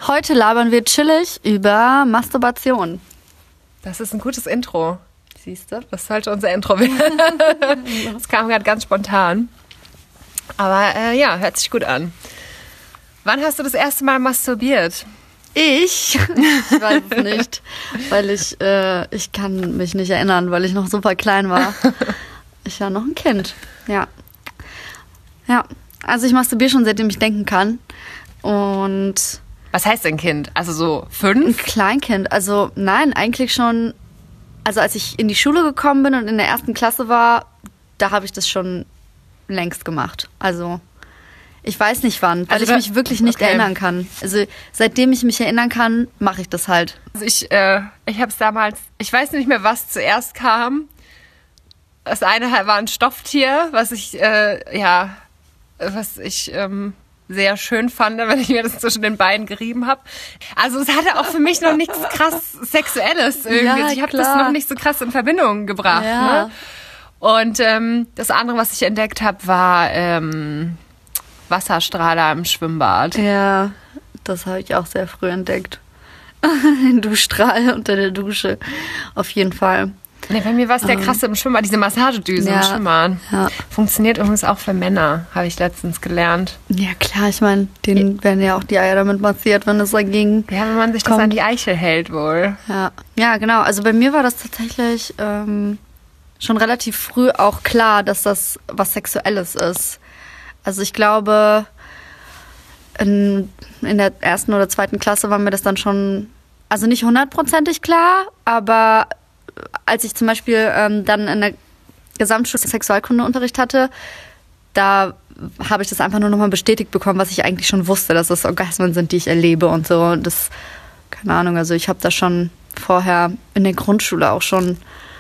Heute labern wir chillig über Masturbation. Das ist ein gutes Intro. Siehst du? Das sollte unser Intro werden. Das kam gerade ganz spontan. Aber ja, hört sich gut an. Wann hast du das erste Mal masturbiert? Ich weiß es nicht, weil ich kann mich nicht erinnern, weil ich noch super klein war. Ich war noch ein Kind, ja. Ja, also ich masturbiere schon, seitdem ich denken kann. Und was heißt denn Kind? Also so 5? ein Kleinkind, also nein, eigentlich schon. Also als ich in die Schule gekommen bin und in der 1. Klasse war, da habe ich das schon längst gemacht. Also ich weiß nicht wann, weil ich mich wirklich nicht erinnern kann. Also seitdem ich mich erinnern kann, mache ich das halt. Also ich habe es damals, ich weiß nicht mehr, was zuerst kam. Das eine war ein Stofftier, was ich sehr schön fand, wenn ich mir das zwischen den Beinen gerieben habe. Also es hatte auch für mich noch nichts krass Sexuelles irgendwie. Ja, ich habe das noch nicht so krass in Verbindung gebracht. Ja. Ne? Und das andere, was ich entdeckt habe, war Wasserstrahler im Schwimmbad. Ja, das habe ich auch sehr früh entdeckt. Den Duschstrahl unter der Dusche. Auf jeden Fall. Nee, bei mir war es der krasse im Schwimmbad, diese Massagedüse im Schwimmbad. Ja. Funktioniert übrigens auch für Männer, habe ich letztens gelernt. Ja klar, ich meine, denen werden ja auch die Eier damit massiert, wenn es dagegen Ja, wenn man sich das an die Eichel hält wohl. Ja, genau. Also bei mir war das tatsächlich schon relativ früh auch klar, dass das was Sexuelles ist. Also ich glaube, in der 1. oder 2. Klasse war mir das dann schon, also nicht 100%ig klar, aber als ich zum Beispiel dann in der Gesamtschule Sexualkundeunterricht hatte, da habe ich das einfach nur nochmal bestätigt bekommen, was ich eigentlich schon wusste, dass das Orgasmen sind, die ich erlebe und so. Und das, keine Ahnung, also ich habe da schon vorher in der Grundschule auch schon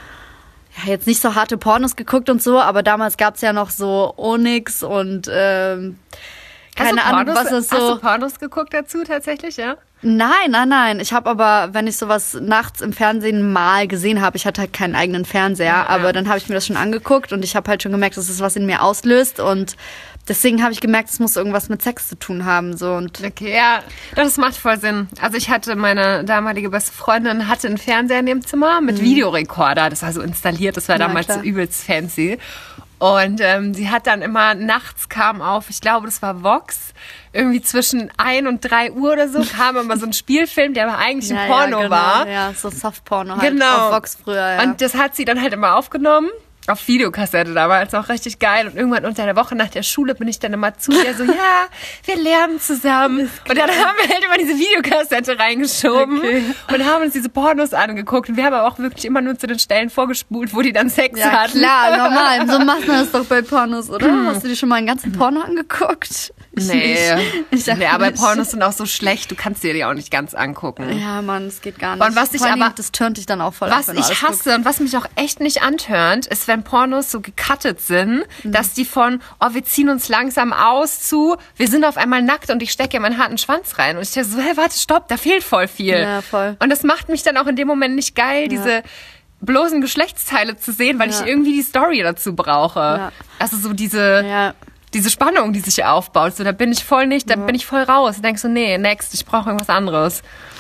jetzt nicht so harte Pornos geguckt und so, aber damals gab es ja noch so Onyx und keine Ahnung, was es so... Hast du Pornos geguckt dazu tatsächlich, ja? Nein. Ich habe aber, wenn ich sowas nachts im Fernsehen mal gesehen habe, ich hatte halt keinen eigenen Fernseher, aber dann habe ich mir das schon angeguckt und ich habe halt schon gemerkt, dass es was in mir auslöst und deswegen habe ich gemerkt, es muss irgendwas mit Sex zu tun haben. So. Und okay, ja, das macht voll Sinn. Also ich hatte, meine damalige beste Freundin hatte einen Fernseher in dem Zimmer mit Videorekorder, das war so installiert, das war damals so übelst fancy. Und sie hat dann immer, nachts kam auf, ich glaube, das war Vox, irgendwie zwischen 1 und 3 Uhr oder so, kam immer so ein Spielfilm, der aber eigentlich ein Porno war. Ja, so Softporno halt genau. Auf Vox früher, ja. Und das hat sie dann halt immer aufgenommen. Auf Videokassette damals auch richtig geil. Und irgendwann unter der Woche nach der Schule bin ich dann immer zu ihr so, ja, wir lernen zusammen. Und dann haben wir halt immer diese Videokassette reingeschoben und haben uns diese Pornos angeguckt. Und wir haben aber auch wirklich immer nur zu den Stellen vorgespult, wo die dann Sex hatten. Ja, klar, normal. So macht man das doch bei Pornos, oder? Hast du dir schon mal einen ganzen Porno angeguckt? Nee, aber Pornos sind auch so schlecht, du kannst dir die auch nicht ganz angucken. Ja, Mann, das geht gar nicht. Und was ich aber, das turnt dich dann auch voll was ich hasse und was mich auch echt nicht antörnt, ist, wenn Pornos so gecuttet sind, dass die von, wir ziehen uns langsam aus zu, wir sind auf einmal nackt und ich stecke in meinen harten Schwanz rein. Und ich denke so, warte, stopp, da fehlt voll viel. Ja, voll. Und das macht mich dann auch in dem Moment nicht geil, diese bloßen Geschlechtsteile zu sehen, weil ich irgendwie die Story dazu brauche. Ja. Also so diese Spannung, die sich aufbaut, so da bin ich voll nicht, da bin ich voll raus. Ich denke so, nee, next, ich brauche irgendwas anderes.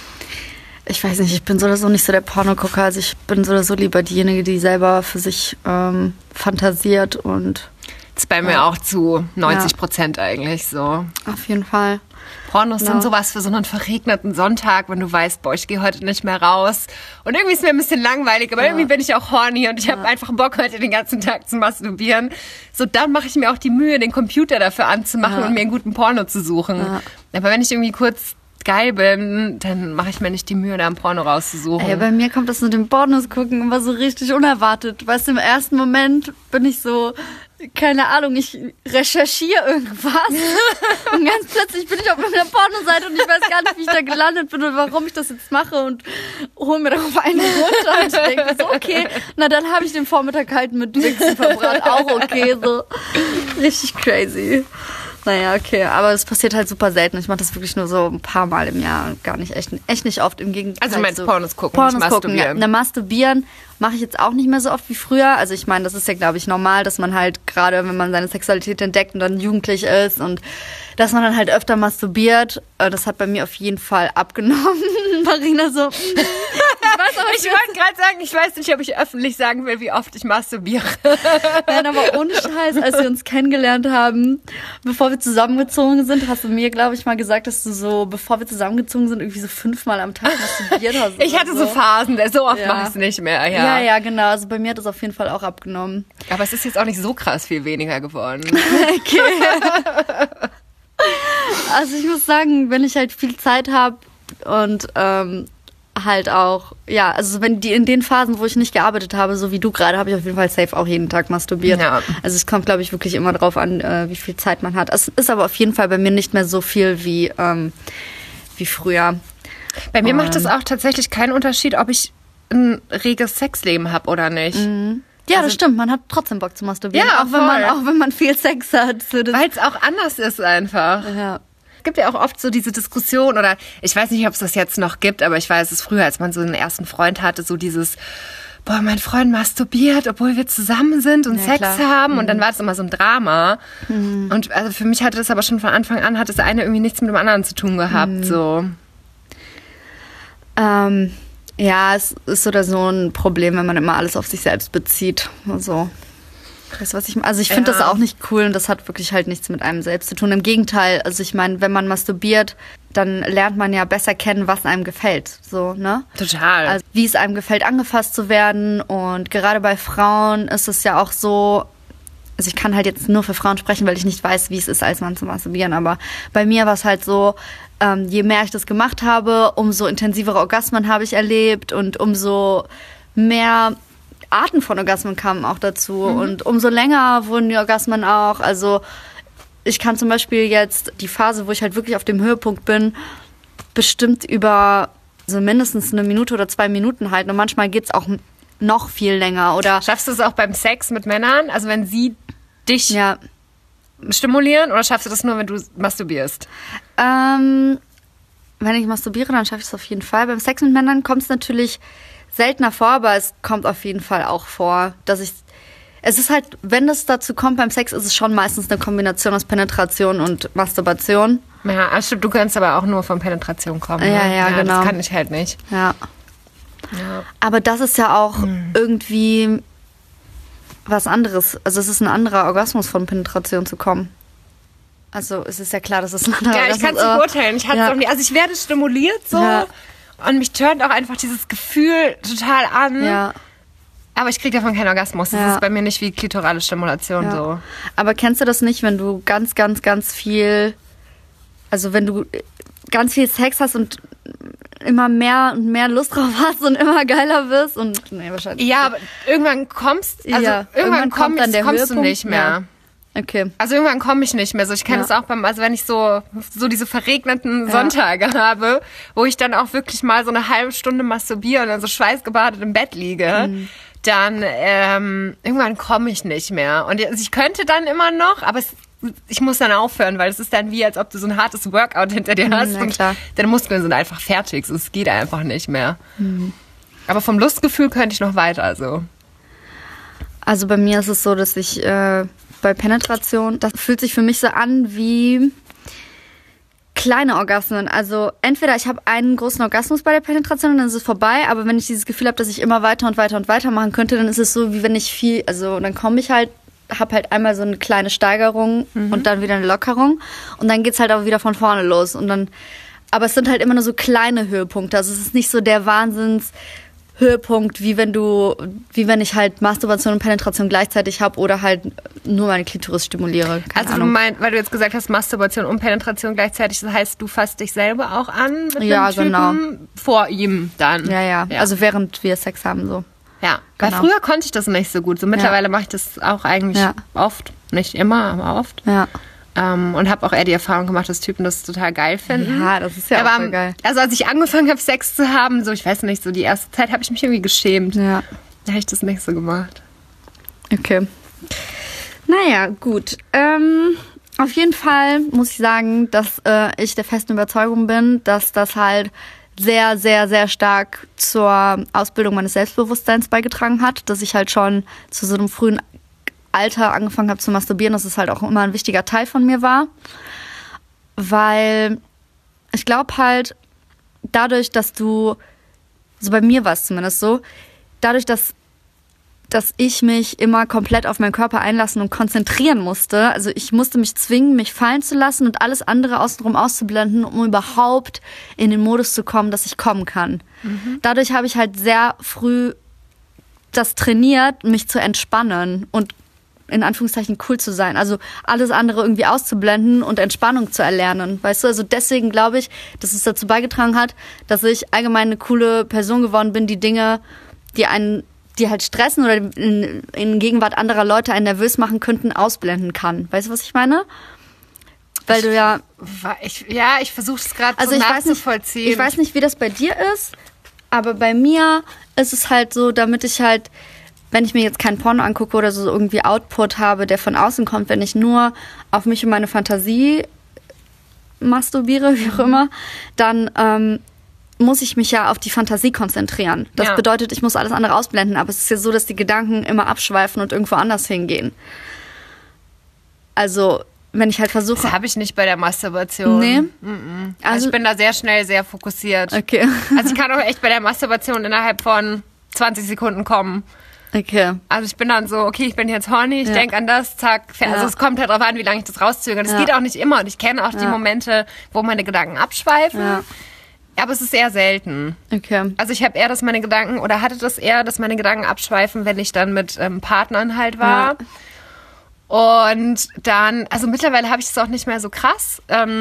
Ich weiß nicht, ich bin so oder so nicht so der Pornogucker. Also ich bin so oder so lieber diejenige, die selber für sich fantasiert und... Das ist bei mir auch zu 90% eigentlich so. Auf jeden Fall. Pornos sind sowas für so einen verregneten Sonntag, wenn du weißt, boah, ich gehe heute nicht mehr raus. Und irgendwie ist mir ein bisschen langweilig, aber irgendwie bin ich auch horny und ich habe einfach Bock, heute den ganzen Tag zu masturbieren. So, dann mache ich mir auch die Mühe, den Computer dafür anzumachen und mir einen guten Porno zu suchen. Ja. Aber wenn ich irgendwie kurz geil bin, dann mache ich mir nicht die Mühe, da ein Porno rauszusuchen. Ey, bei mir kommt das mit dem Pornos gucken immer so richtig unerwartet. Weißt du, im ersten Moment bin ich so, keine Ahnung, ich recherchiere irgendwas und ganz plötzlich bin ich auf einer Pornoseite und ich weiß gar nicht, wie ich da gelandet bin und warum ich das jetzt mache und hole mir darauf einen runter und ich denke so, okay, na dann habe ich den Vormittag halt mit Wichsen verbracht, auch okay, so richtig crazy. Naja, okay, aber es passiert halt super selten. Ich mache das wirklich nur so ein paar Mal im Jahr, gar nicht, echt nicht oft. Im Gegenteil. Also du meinst so Pornos gucken, Pornos nicht gucken, masturbieren. ja. Masturbieren mache ich jetzt auch nicht mehr so oft wie früher. Also ich meine, das ist ja, glaube ich, normal, dass man halt gerade, wenn man seine Sexualität entdeckt und dann jugendlich ist und dass man dann halt öfter masturbiert. Das hat bei mir auf jeden Fall abgenommen. Marina so, Ich wollte gerade sagen, ich weiß nicht, ob ich öffentlich sagen will, wie oft ich masturbiere. Nein, aber ohne Scheiß, als wir uns kennengelernt haben, bevor wir zusammengezogen sind, hast du mir, glaube ich, mal gesagt, dass du so, bevor wir zusammengezogen sind, irgendwie so 5-mal am Tag masturbiert hast. Ich hatte so Phasen, so oft mache ich es nicht mehr. Ja, genau. Also bei mir hat es auf jeden Fall auch abgenommen. Aber es ist jetzt auch nicht so krass viel weniger geworden. Okay. Also ich muss sagen, wenn ich halt viel Zeit habe und halt auch, ja, also wenn in den Phasen, wo ich nicht gearbeitet habe, so wie du gerade, habe ich auf jeden Fall safe auch jeden Tag masturbiert. Ja. Also es kommt, glaube ich, wirklich immer drauf an, wie viel Zeit man hat. Es ist aber auf jeden Fall bei mir nicht mehr so viel wie früher. Bei mir macht es auch tatsächlich keinen Unterschied, ob ich ein reges Sexleben habe oder nicht. Ja, das stimmt. Man hat trotzdem Bock zu masturbieren. Ja, auch wenn man viel Sex hat. So weil es auch anders ist einfach. Ja. Es gibt ja auch oft so diese Diskussion oder ich weiß nicht, ob es das jetzt noch gibt, aber ich weiß es früher, als man so einen ersten Freund hatte, so dieses, boah, mein Freund masturbiert, obwohl wir zusammen sind und Sex haben und dann war es immer so ein Drama. Und also für mich hatte das aber schon von Anfang an, hat das eine irgendwie nichts mit dem anderen zu tun gehabt, so. Ja, es ist oder so ein Problem, wenn man immer alles auf sich selbst bezieht. Also, weißt du, was ich meine? Also ich finde das auch nicht cool und das hat wirklich halt nichts mit einem selbst zu tun. Im Gegenteil, also ich meine, wenn man masturbiert, dann lernt man ja besser kennen, was einem gefällt. So, ne? Total. Also wie es einem gefällt, angefasst zu werden. Und gerade bei Frauen ist es ja auch so, also ich kann halt jetzt nur für Frauen sprechen, weil ich nicht weiß, wie es ist, als Mann zu masturbieren. Aber bei mir war es halt so, je mehr ich das gemacht habe, umso intensivere Orgasmen habe ich erlebt und umso mehr Arten von Orgasmen kamen auch dazu. Und umso länger wurden die Orgasmen auch. Also ich kann zum Beispiel jetzt die Phase, wo ich halt wirklich auf dem Höhepunkt bin, bestimmt über so mindestens 1 Minute oder 2 Minuten halten. Und manchmal geht's auch noch viel länger. Oder schaffst du es auch beim Sex mit Männern? Also wenn sie dich stimulieren oder schaffst du das nur, wenn du masturbierst? Wenn ich masturbiere, dann schaffe ich es auf jeden Fall. Beim Sex mit Männern kommt es natürlich seltener vor, aber es kommt auf jeden Fall auch vor, dass es ist halt, wenn es dazu kommt beim Sex, ist es schon meistens eine Kombination aus Penetration und Masturbation. Ja, stimmt, du kannst aber auch nur von Penetration kommen. Ne? Ja, genau. Das kann ich halt nicht. Ja. Aber das ist ja auch irgendwie was anderes. Also es ist ein anderer Orgasmus, von Penetration zu kommen. Also es ist ja klar, dass es ein anderer Orgasmus ist. Ja, ich kann es nicht beurteilen. Ich hatte es auch nie. Also ich werde stimuliert so und mich turnt auch einfach dieses Gefühl total an. Ja. Aber ich kriege davon keinen Orgasmus. Das ist bei mir nicht wie klitorale Stimulation so. Aber kennst du das nicht, wenn du ganz, ganz, ganz viel, also wenn du ganz viel Sex hast und immer mehr und mehr Lust drauf hast und immer geiler wirst und wahrscheinlich. Ja, aber irgendwann kommst du nicht mehr. Ja. Okay. Also irgendwann komme ich nicht mehr so. Ich kenne es auch also wenn ich so diese verregneten Sonntage habe, wo ich dann auch wirklich mal so eine halbe Stunde masturbiere und dann so schweißgebadet im Bett liege, dann irgendwann komme ich nicht mehr. Und ich könnte dann immer noch, aber ich muss dann aufhören, weil es ist dann wie, als ob du so ein hartes Workout hinter dir hast und deine Muskeln sind einfach fertig. Es geht einfach nicht mehr. Aber vom Lustgefühl könnte ich noch weiter so. Also bei mir ist es so, dass ich bei Penetration, das fühlt sich für mich so an wie kleine Orgasmen. Also entweder ich habe einen großen Orgasmus bei der Penetration und dann ist es vorbei, aber wenn ich dieses Gefühl habe, dass ich immer weiter und weiter und weiter machen könnte, dann ist es so, wie wenn ich dann komme ich halt, habe halt einmal so eine kleine Steigerung und dann wieder eine Lockerung und dann geht's halt auch wieder von vorne los und dann, aber es sind halt immer nur so kleine Höhepunkte. Also es ist nicht so der Höhepunkt, wie wenn ich halt Masturbation und Penetration gleichzeitig habe oder halt nur meine Klitoris stimuliere. Keine Ahnung. Du meinst, weil du jetzt gesagt hast, Masturbation und Penetration gleichzeitig, das heißt, du fasst dich selber auch an mit dem Typen genau. Vor ihm dann. Ja. Also während wir Sex haben so. Ja, genau. Weil früher konnte ich das nicht so gut. So mittlerweile mache ich das auch eigentlich oft. Nicht immer, aber oft. Ja. Und habe auch eher die Erfahrung gemacht, dass Typen das total geil finden. Ja, das ist ja auch voll geil. Also als ich angefangen habe, Sex zu haben, so ich weiß nicht, so die erste Zeit habe ich mich irgendwie geschämt. Ja. Da habe ich das nicht so gemacht. Okay. Naja, gut. Auf jeden Fall muss ich sagen, dass ich der festen Überzeugung bin, dass das halt sehr, sehr, sehr stark zur Ausbildung meines Selbstbewusstseins beigetragen hat, dass ich halt schon zu so einem frühen Alter angefangen habe zu masturbieren, dass es halt auch immer ein wichtiger Teil von mir war, weil ich glaube halt, dadurch, dass du, so bei mir war es zumindest so, dadurch, dass ich mich immer komplett auf meinen Körper einlassen und konzentrieren musste. Also ich musste mich zwingen, mich fallen zu lassen und alles andere außenrum auszublenden, um überhaupt in den Modus zu kommen, dass ich kommen kann. Dadurch habe ich halt sehr früh das trainiert, mich zu entspannen und in Anführungszeichen cool zu sein. Also alles andere irgendwie auszublenden und Entspannung zu erlernen. Weißt du, also deswegen glaube ich, dass es dazu beigetragen hat, dass ich allgemein eine coole Person geworden bin, die Dinge, die halt stressen oder in Gegenwart anderer Leute einen nervös machen könnten, ausblenden kann. Weißt du, was ich meine? Weil du ja... Ich versuche es gerade so nachzuvollziehen. Ich weiß nicht, wie das bei dir ist, aber bei mir ist es halt so, damit ich halt, wenn ich mir jetzt kein Porno angucke oder so irgendwie Output habe, der von außen kommt, wenn ich nur auf mich und meine Fantasie masturbiere, wie auch immer, dann muss ich mich ja auf die Fantasie konzentrieren. Das bedeutet, ich muss alles andere ausblenden, aber es ist ja so, dass die Gedanken immer abschweifen und irgendwo anders hingehen. Also, wenn ich halt versuche... Das habe ich nicht bei der Masturbation. Nee? Also ich bin da sehr schnell, sehr fokussiert. Okay. Also ich kann auch echt bei der Masturbation innerhalb von 20 Sekunden kommen. Okay. Also ich bin dann so, okay, ich bin jetzt horny, ich denke an das, zack. Also es kommt halt drauf an, wie lange ich das rauszögere. Das geht auch nicht immer und ich kenne auch die Momente, wo meine Gedanken abschweifen. Ja. Aber es ist eher selten. Okay. Also ich habe eher, dass meine Gedanken, oder hatte das eher, dass meine Gedanken abschweifen, wenn ich dann mit Partnern halt war. Ja. Und dann, also mittlerweile habe ich es auch nicht mehr so krass,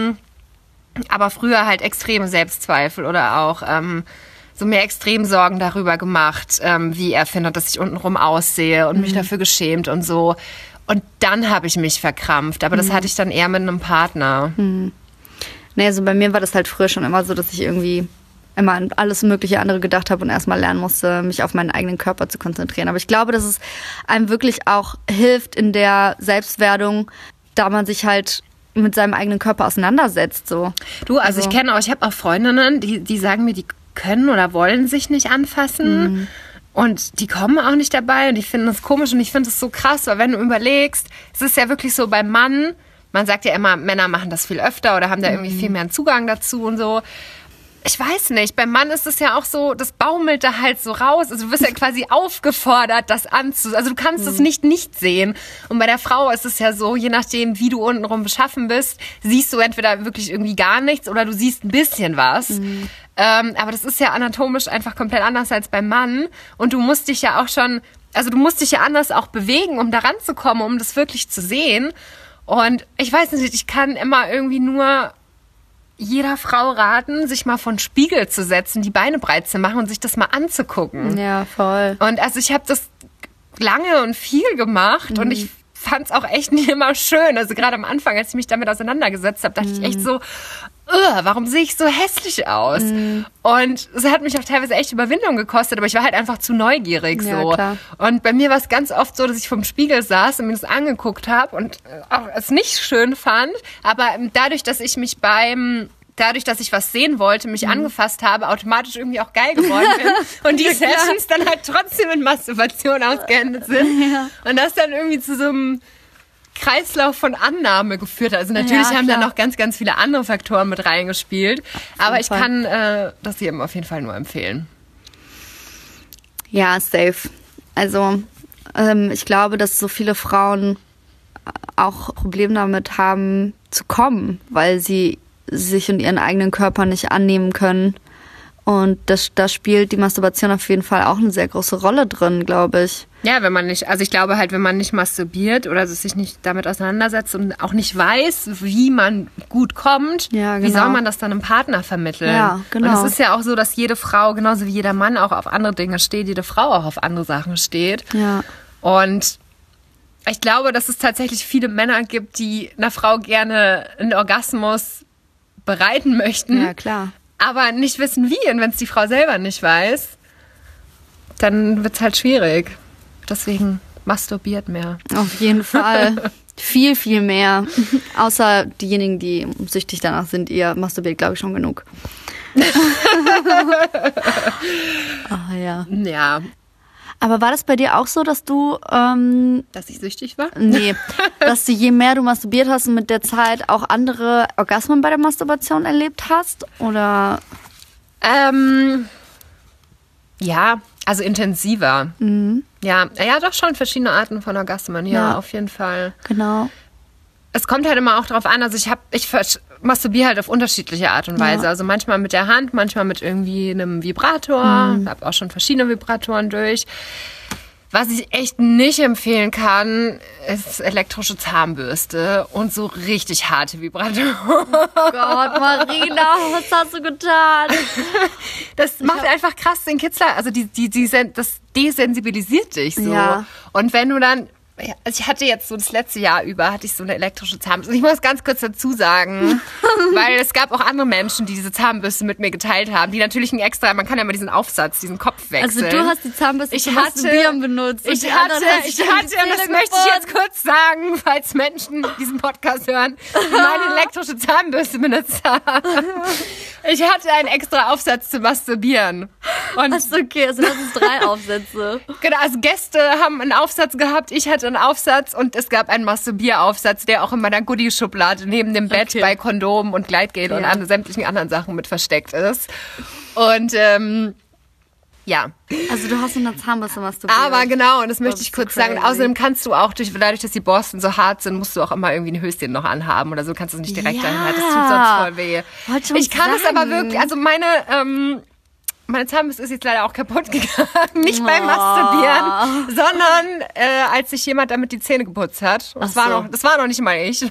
aber früher halt extreme Selbstzweifel oder auch so mir extrem Sorgen darüber gemacht, wie er findet, dass ich untenrum aussehe und mich dafür geschämt und so. Und dann habe ich mich verkrampft, aber das hatte ich dann eher mit einem Partner. Nee, also bei mir war das halt früher schon immer so, dass ich irgendwie immer an alles mögliche andere gedacht habe und erstmal lernen musste, mich auf meinen eigenen Körper zu konzentrieren. Aber ich glaube, dass es einem wirklich auch hilft in der Selbstwerdung, da man sich halt mit seinem eigenen Körper auseinandersetzt. So. Du, also ich kenne auch, ich habe auch Freundinnen, die sagen mir, die können oder wollen sich nicht anfassen. Und die kommen auch nicht dabei und die finden das komisch und ich finde das so krass, weil wenn du überlegst, es ist ja wirklich so beim Mann, man sagt ja immer, Männer machen das viel öfter oder haben da irgendwie viel mehr einen Zugang dazu und so. Ich weiß nicht, beim Mann ist es ja auch so, das baumelt da halt so raus. Also du wirst ja quasi aufgefordert, das anzusehen. Also du kannst es nicht sehen. Und bei der Frau ist es ja so, je nachdem, wie du untenrum beschaffen bist, siehst du entweder wirklich irgendwie gar nichts oder du siehst ein bisschen was. Aber das ist ja anatomisch einfach komplett anders als beim Mann. Und du musst dich ja auch schon, also du musst dich ja anders auch bewegen, um da ranzukommen, um das wirklich zu sehen. Und ich weiß nicht, ich kann immer irgendwie nur jeder Frau raten, sich mal vor den Spiegel zu setzen, die Beine breit zu machen und sich das mal anzugucken. Ja, voll. Und also ich habe das lange und viel gemacht und ich fand es auch echt nicht immer schön. Also gerade am Anfang, als ich mich damit auseinandergesetzt habe, dachte ich echt so, warum sehe ich so hässlich aus? Und es hat mich auch teilweise echt Überwindung gekostet, aber ich war halt einfach zu neugierig. Ja, so. klar. Und bei mir war es ganz oft so, dass ich vorm Spiegel saß und mir das angeguckt habe und auch es nicht schön fand, aber dadurch, dass ich was sehen wollte, mich angefasst habe, automatisch irgendwie auch geil geworden bin. Und die Sessions dann halt trotzdem mit Masturbation ausgeendet sind. Ja. Und das dann irgendwie zu so einem Kreislauf von Annahme geführt hat. Also natürlich haben da noch ganz, ganz viele andere Faktoren mit reingespielt. Aber ich kann das jedem auf jeden Fall nur empfehlen. Ja, safe. Also ich glaube, dass so viele Frauen auch Probleme damit haben zu kommen, weil sie sich und ihren eigenen Körper nicht annehmen können. Und da spielt die Masturbation auf jeden Fall auch eine sehr große Rolle drin, glaube ich. Ja, ich glaube halt, wenn man nicht masturbiert oder sich nicht damit auseinandersetzt und auch nicht weiß, wie man gut kommt, wie soll man das dann einem Partner vermitteln? Ja, genau. Und es ist ja auch so, dass jede Frau, genauso wie jeder Mann auch auf andere Dinge steht, jede Frau auch auf andere Sachen steht. Ja. Und ich glaube, dass es tatsächlich viele Männer gibt, die einer Frau gerne einen Orgasmus bereiten möchten. Ja, klar. Aber nicht wissen wie. Und wenn es die Frau selber nicht weiß, dann wird es halt schwierig. Deswegen masturbiert mehr. Auf jeden Fall. Viel, viel mehr. Außer diejenigen, die süchtig danach sind, ihr masturbiert, glaube ich, schon genug. Ach ja. Ja. Aber war das bei dir auch so, dass du... Dass ich süchtig war? Nee, dass du je mehr du masturbiert hast und mit der Zeit auch andere Orgasmen bei der Masturbation erlebt hast? Oder... Ja, also intensiver. Ja, doch schon verschiedene Arten von Orgasmen, ja, auf jeden Fall. Genau. Es kommt halt immer auch darauf an, also ich masturbiere halt auf unterschiedliche Art und Weise. Ja. Also manchmal mit der Hand, manchmal mit irgendwie einem Vibrator. Ich habe auch schon verschiedene Vibratoren durch. Was ich echt nicht empfehlen kann, ist elektrische Zahnbürste und so richtig harte Vibratoren. Oh Gott, Marina, was hast du getan? Das macht einfach krass den Kitzler, also das desensibilisiert dich so. Ja. Und wenn du dann, also ich hatte jetzt so das letzte Jahr über, hatte ich so eine elektrische Zahnbürste. Und ich muss ganz kurz dazu sagen, weil es gab auch andere Menschen, die diese Zahnbürste mit mir geteilt haben, die natürlich man kann ja mal diesen Aufsatz, diesen Kopf wechseln. Also du hast die Zahnbürste zum Masturbieren benutzt. Ich hatte, und das möchte ich jetzt kurz sagen, falls Menschen diesen Podcast hören, die meine elektrische Zahnbürste benutzt haben. Ich hatte einen extra Aufsatz zum Masturbieren. Achso, okay, also das ist 3 Aufsätze. Genau, also Gäste haben einen Aufsatz gehabt, ich hatte einen Aufsatz und es gab einen Masturbieraufsatz, der auch in meiner Goodie-Schublade neben dem Bett bei Kondomen und Gleitgel und sämtlichen anderen Sachen mit versteckt ist. Und ja. Also du hast in der Zahnbürste masturbiert. Aber genau, und das möchte ich kurz sagen. Außerdem kannst du auch, dadurch, dass die Borsten so hart sind, musst du auch immer irgendwie ein Höschen noch anhaben oder so. Kannst du es nicht direkt reinhalten. Das tut sonst voll weh. Ich kann es aber wirklich, also meine Zahnbürste ist jetzt leider auch kaputt gegangen. Nicht beim Masturbieren, sondern als sich jemand damit die Zähne geputzt hat. Das war noch nicht mal ich.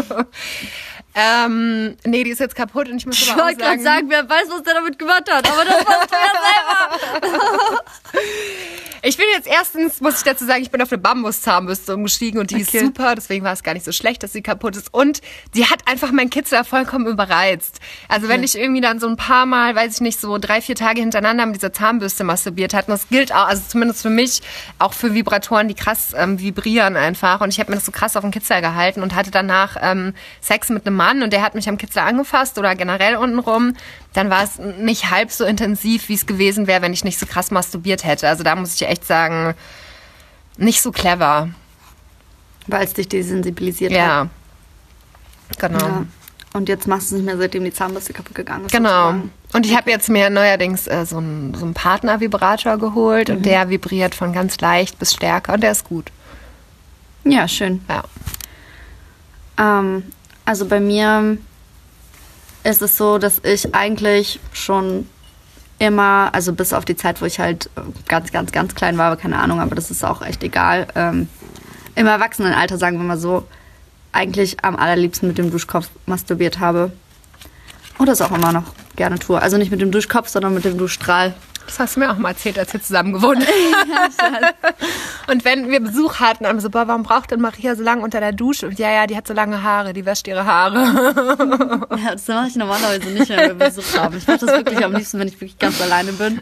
Nee, die ist jetzt kaputt und ich muss aber auch sagen... Ich wollte gerade sagen, wer weiß, was der damit gemacht hat, aber das warst du ja selber. Ich bin jetzt muss ich dazu sagen, ich bin auf eine Bambus-Zahnbürste umgestiegen und die ist super, deswegen war es gar nicht so schlecht, dass sie kaputt ist. Und die hat einfach meinen Kitzler vollkommen überreizt. Also wenn ich irgendwie dann so ein paar Mal, weiß ich nicht, so 3-4 Tage hintereinander mit dieser Zahnbürste masturbiert hatte, und das gilt auch, also zumindest für mich, auch für Vibratoren, die krass vibrieren einfach. Und ich habe mir das so krass auf den Kitzler gehalten und hatte danach Sex mit einem Mann und der hat mich am Kitzler angefasst oder generell untenrum. Dann war es nicht halb so intensiv, wie es gewesen wäre, wenn ich nicht so krass masturbiert hätte. Also da muss ich echt sagen, nicht so clever. Weil es dich desensibilisiert hat. Ja, genau. Ja. Und jetzt machst du es nicht mehr, seitdem die Zahnbürste kaputt gegangen ist. Genau. Sozusagen. Und ich habe jetzt mir neuerdings so einen Partner-Vibrator geholt und der vibriert von ganz leicht bis stärker und der ist gut. Ja, schön. Ja. Also bei mir ist es so, dass ich eigentlich schon immer, also bis auf die Zeit, wo ich halt ganz, ganz, ganz klein war, aber keine Ahnung, aber das ist auch echt egal, im Erwachsenenalter, sagen wir mal so, eigentlich am allerliebsten mit dem Duschkopf masturbiert habe. Und das auch immer noch gerne tue. Also nicht mit dem Duschkopf, sondern mit dem Duschstrahl. Das hast du mir auch mal erzählt, als wir zusammen gewohnt haben. Und wenn wir Besuch hatten, dann so, warum braucht denn Maria so lange unter der Dusche? Und ja, die hat so lange Haare, die wäscht ihre Haare. Ja, das mache ich normalerweise nicht, wenn wir Besuch haben. Ich mache das wirklich am liebsten, wenn ich wirklich ganz alleine bin.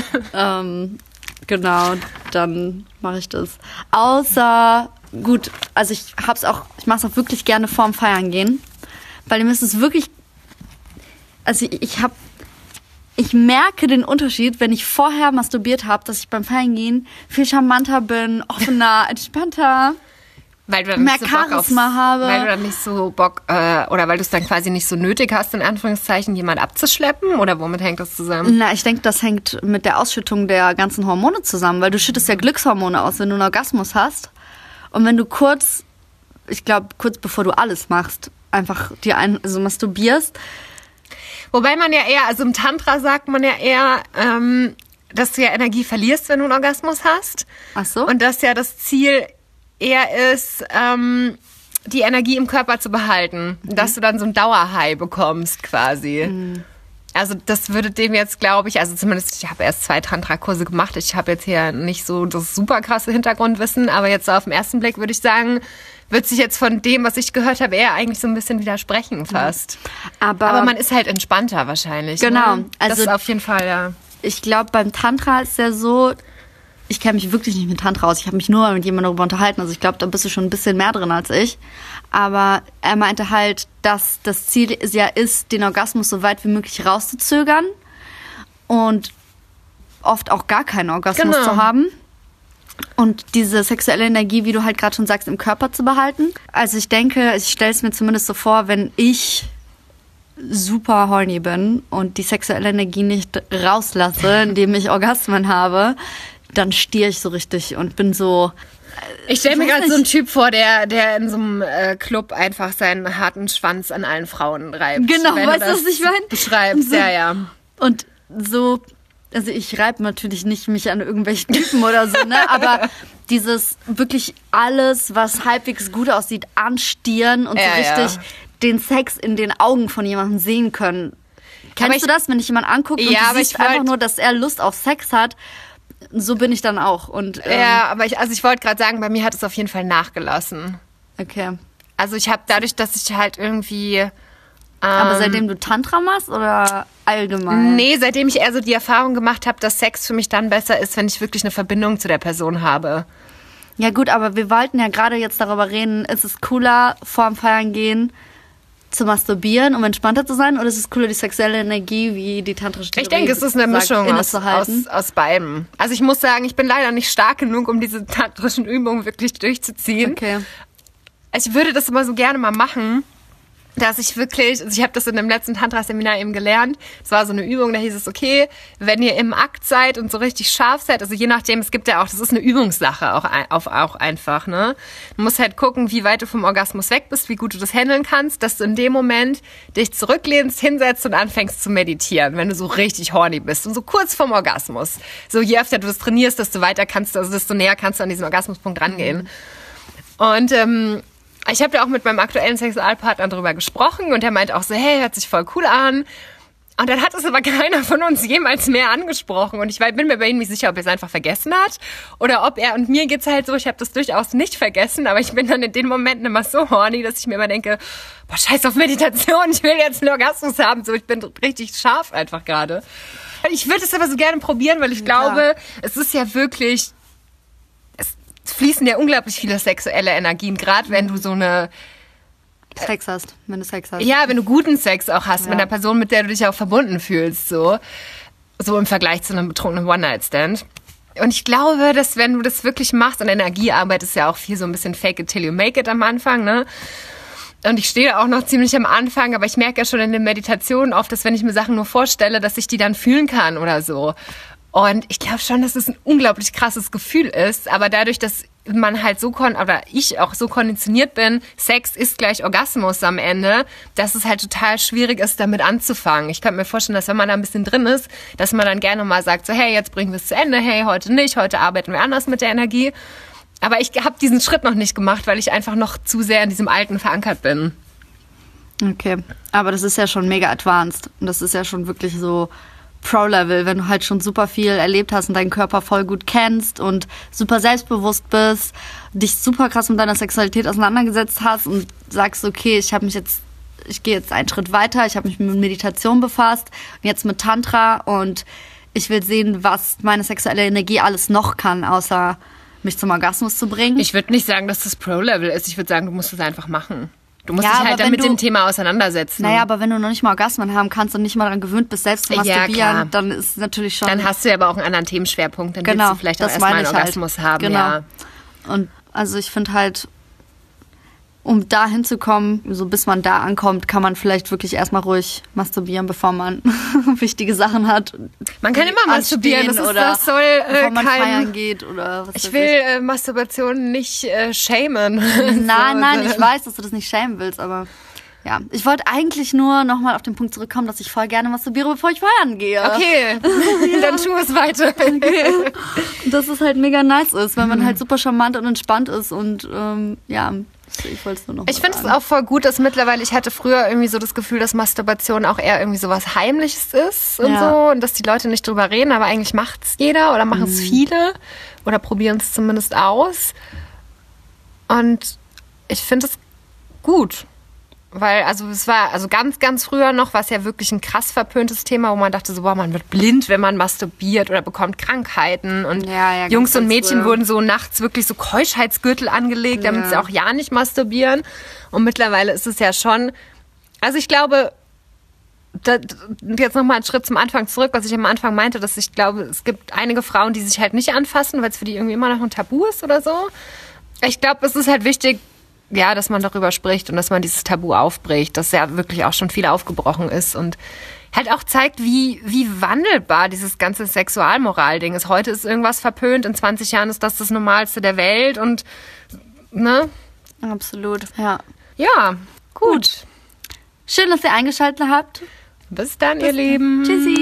Genau, dann mache ich das. Außer, gut, also ich mache es auch wirklich gerne vorm Feiern gehen. Weil mir ist es wirklich, also ich merke den Unterschied, wenn ich vorher masturbiert habe, dass ich beim Feiern gehen viel charmanter bin, offener, entspannter, weil du dann mehr nicht so Charisma habe. Weil du dann nicht so Bock, oder weil du es dann quasi nicht so nötig hast, in Anführungszeichen, jemand abzuschleppen? Oder womit hängt das zusammen? Na, ich denke, das hängt mit der Ausschüttung der ganzen Hormone zusammen, weil du schüttest ja Glückshormone aus, wenn du einen Orgasmus hast. Und wenn du kurz bevor du alles machst, einfach masturbierst. Wobei man ja eher, also im Tantra sagt man ja eher, dass du ja Energie verlierst, wenn du einen Orgasmus hast. Ach so. Und dass ja das Ziel eher ist, die Energie im Körper zu behalten. Dass du dann so ein Dauerhigh bekommst quasi. Also das würde dem jetzt, glaube ich, also zumindest, ich habe erst 2 Tantra-Kurse gemacht. Ich habe jetzt hier nicht so das super krasse Hintergrundwissen, aber jetzt so auf den ersten Blick würde ich sagen, wird sich jetzt von dem, was ich gehört habe, eher eigentlich so ein bisschen widersprechen fast. Aber man ist halt entspannter wahrscheinlich. Genau. Ne? Also das ist auf jeden Fall, ja. Ich glaube, beim Tantra ist ja so, ich kenne mich wirklich nicht mit Tantra aus. Ich habe mich nur mit jemandem darüber unterhalten. Also ich glaube, da bist du schon ein bisschen mehr drin als ich. Aber er meinte halt, dass das Ziel ja ist, den Orgasmus so weit wie möglich rauszuzögern und oft auch gar keinen Orgasmus zu haben. Und diese sexuelle Energie, wie du halt gerade schon sagst, im Körper zu behalten. Also ich denke, ich stelle es mir zumindest so vor, wenn ich super horny bin und die sexuelle Energie nicht rauslasse, indem ich Orgasmen habe, dann stiere ich so richtig und bin so... Ich stelle mir gerade so einen Typ vor, der in so einem Club einfach seinen harten Schwanz an allen Frauen reibt. Genau, weißt du, was ich meine? Beschreibst, ja. Und so, also ich reibe natürlich nicht mich an irgendwelchen Typen oder so, ne? Aber dieses wirklich alles, was halbwegs gut aussieht, anstieren und so richtig den Sex in den Augen von jemandem sehen können. Kennst du das, wenn dich jemand anguckt und du siehst einfach nur, dass er Lust auf Sex hat? So bin ich dann auch. Und, aber ich wollte gerade sagen, bei mir hat es auf jeden Fall nachgelassen. Okay. Also ich habe dadurch, dass ich halt irgendwie... aber seitdem du Tantra machst oder allgemein? Nee, seitdem ich eher so die Erfahrung gemacht habe, dass Sex für mich dann besser ist, wenn ich wirklich eine Verbindung zu der Person habe. Ja gut, aber wir wollten ja gerade jetzt darüber reden, ist es cooler, vorm Feiern gehen, zu masturbieren, um entspannter zu sein, oder ist es cooler, die sexuelle Energie, wie die tantrische Theorie Ich denke, es ist eine Mischung aus beidem. Also ich muss sagen, ich bin leider nicht stark genug, um diese tantrischen Übungen wirklich durchzuziehen. Okay. Ich würde das immer so gerne mal machen, dass ich wirklich, also ich habe das in dem letzten Tantra-Seminar eben gelernt, es war so eine Übung, da hieß es, okay, wenn ihr im Akt seid und so richtig scharf seid, also je nachdem, es gibt ja auch, das ist eine Übungssache auch einfach, ne? Du musst halt gucken, wie weit du vom Orgasmus weg bist, wie gut du das handeln kannst, dass du in dem Moment dich zurücklehnst, hinsetzt und anfängst zu meditieren, wenn du so richtig horny bist und so kurz vorm Orgasmus. So je öfter du das trainierst, desto weiter kannst du, also desto näher kannst du an diesen Orgasmuspunkt rangehen. Und ich habe ja auch mit meinem aktuellen Sexualpartner darüber gesprochen und er meint auch so, hey, hört sich voll cool an. Und dann hat es aber keiner von uns jemals mehr angesprochen. Und ich bin mir bei ihm nicht sicher, ob er es einfach vergessen hat oder ob er, und mir geht's halt so, ich habe das durchaus nicht vergessen, aber ich bin dann in den Momenten immer so horny, dass ich mir immer denke, boah, scheiß auf Meditation, ich will jetzt einen Orgasmus haben. So, ich bin richtig scharf einfach gerade. Ich würde es aber so gerne probieren, weil ich glaube, es ist ja wirklich... fließen ja unglaublich viele sexuelle Energien, gerade wenn du so eine... Sex hast, wenn du Sex hast. Ja, wenn du guten Sex auch hast, mit einer Person, mit der du dich auch verbunden fühlst, so im Vergleich zu einem betrunkenen One-Night-Stand. Und ich glaube, dass wenn du das wirklich machst, und Energiearbeit ist ja auch viel so ein bisschen fake it till you make it am Anfang, ne? Und ich stehe auch noch ziemlich am Anfang, aber ich merke ja schon in den Meditationen oft, dass wenn ich mir Sachen nur vorstelle, dass ich die dann fühlen kann oder so. Und ich glaube schon, dass es ein unglaublich krasses Gefühl ist, aber dadurch, dass man halt ich auch so konditioniert bin, Sex ist gleich Orgasmus am Ende, dass es halt total schwierig ist, damit anzufangen. Ich könnte mir vorstellen, dass wenn man da ein bisschen drin ist, dass man dann gerne mal sagt, so hey, jetzt bringen wir es zu Ende, hey, heute nicht, heute arbeiten wir anders mit der Energie. Aber ich habe diesen Schritt noch nicht gemacht, weil ich einfach noch zu sehr in diesem Alten verankert bin. Okay, aber das ist ja schon mega advanced und das ist ja schon wirklich so Pro-Level, wenn du halt schon super viel erlebt hast und deinen Körper voll gut kennst und super selbstbewusst bist, dich super krass mit deiner Sexualität auseinandergesetzt hast und sagst, okay, ich gehe jetzt einen Schritt weiter, ich habe mich mit Meditation befasst und jetzt mit Tantra und ich will sehen, was meine sexuelle Energie alles noch kann, außer mich zum Orgasmus zu bringen. Ich würde nicht sagen, dass das Pro-Level ist. Ich würde sagen, du musst es einfach machen. Du musst dich halt dann mit dem Thema auseinandersetzen. Naja, aber wenn du noch nicht mal Orgasmen haben kannst und nicht mal daran gewöhnt bist, selbst zu masturbieren, dann ist es natürlich schon... Dann hast du ja aber auch einen anderen Themenschwerpunkt. Dann willst du vielleicht auch erstmal einen Orgasmus haben. Genau. Ja. Und also ich finde halt, um da hinzukommen, so bis man da ankommt, kann man vielleicht wirklich erstmal ruhig masturbieren, bevor man wichtige Sachen hat. Man kann immer masturbieren, das soll bevor man feiern geht oder was. Ich will Masturbation nicht schämen. Nein, ich weiß, dass du das nicht schämen willst, aber ja. Ich wollte eigentlich nur nochmal auf den Punkt zurückkommen, dass ich voll gerne masturbiere, bevor ich feiern gehe. Okay, dann tu es weiter. Okay. Dass es halt mega nice ist, weil man halt super charmant und entspannt ist und ich wollte es nur noch Ich finde es auch voll gut, dass mittlerweile, ich hatte früher irgendwie so das Gefühl, dass Masturbation auch eher irgendwie so was Heimliches ist und so und dass die Leute nicht drüber reden, aber eigentlich macht es jeder oder machen es viele oder probieren es zumindest aus und ich finde es gut. Weil, also es war, also ganz, ganz früher noch, war es ja wirklich ein krass verpöntes Thema, wo man dachte so, boah, man wird blind, wenn man masturbiert oder bekommt Krankheiten. Und Jungs und Mädchen wurden so nachts wirklich so Keuschheitsgürtel angelegt, damit sie auch ja nicht masturbieren. Und mittlerweile ist es ja schon, also ich glaube, jetzt nochmal einen Schritt zum Anfang zurück, was ich am Anfang meinte, dass ich glaube, es gibt einige Frauen, die sich halt nicht anfassen, weil es für die irgendwie immer noch ein Tabu ist oder so. Ich glaube, es ist halt wichtig, ja, dass man darüber spricht und dass man dieses Tabu aufbricht, dass ja wirklich auch schon viel aufgebrochen ist und halt auch zeigt, wie wandelbar dieses ganze Sexualmoral-Ding ist. Heute ist irgendwas verpönt, in 20 Jahren ist das Normalste der Welt und, ne? Absolut, ja. Ja, gut. Schön, dass ihr eingeschaltet habt. Bis dann, ihr Lieben. Tschüssi.